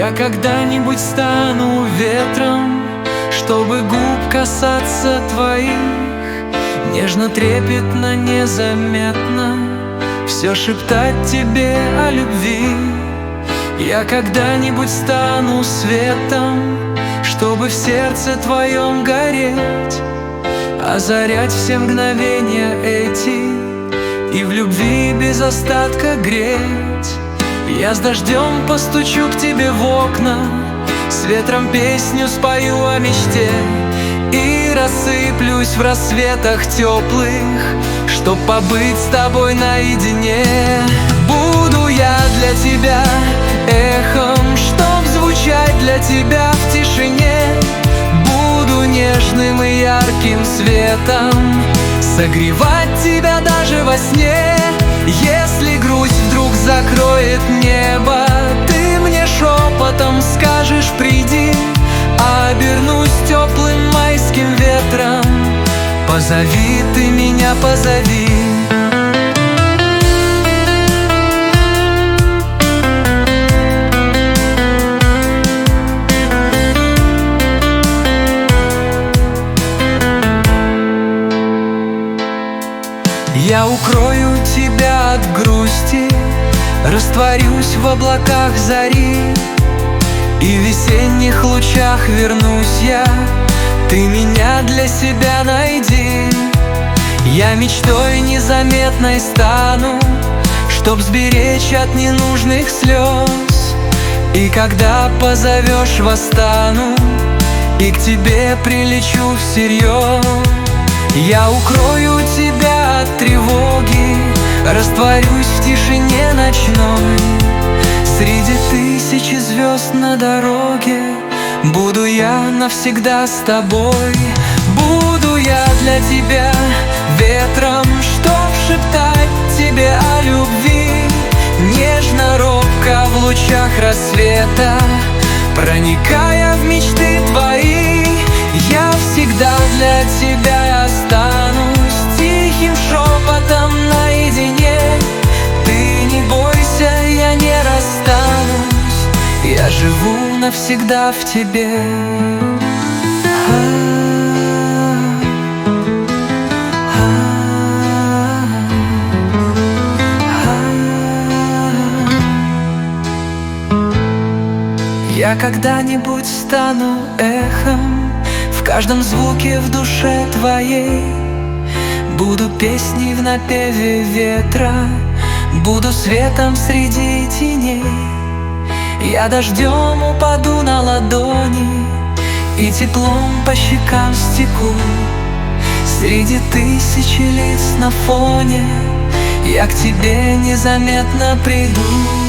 Я когда-нибудь стану ветром, чтобы губ касаться твоих, нежно, трепетно, незаметно все шептать тебе о любви. Я когда-нибудь стану светом, чтобы в сердце твоем гореть, озарять все мгновения эти и в любви без остатка греть. Я с дождем постучу к тебе в окна, с ветром песню спою о мечте и рассыплюсь в рассветах теплых, чтоб побыть с тобой наедине. Буду я для тебя эхом, чтоб звучать для тебя в тишине. Буду нежным и ярким светом, согревать тебя даже во сне. Если грусть вдруг закроет небо, ты мне шепотом скажешь: приди. Обернусь теплым майским ветром, позови ты меня, позови. Я укрою тебя от грусти, растворюсь в облаках зари, и в весенних лучах вернусь я. Ты меня для себя найди. Я мечтой незаметной стану, чтоб сберечь от ненужных слез. И когда позовешь, восстану и к тебе прилечу всерьез. Я укрою тебя от тревоги, растворюсь в тишине ночной. Среди тысячи звезд на дороге буду я навсегда с тобой. Буду я для тебя ветром, чтоб шептать тебе о любви, нежно, робко в лучах рассвета, проникая в мечты твои. Я всегда для тебя останусь тихим шепотом наедине. Ты не бойся, я не расстанусь, я живу навсегда в тебе. Я когда-нибудь стану эхом в каждом звуке в душе твоей. Буду песней в напеве ветра, буду светом среди теней. Я дождем упаду на ладони и теплом по щекам стеку. Среди тысячи лиц на фоне я к тебе незаметно приду.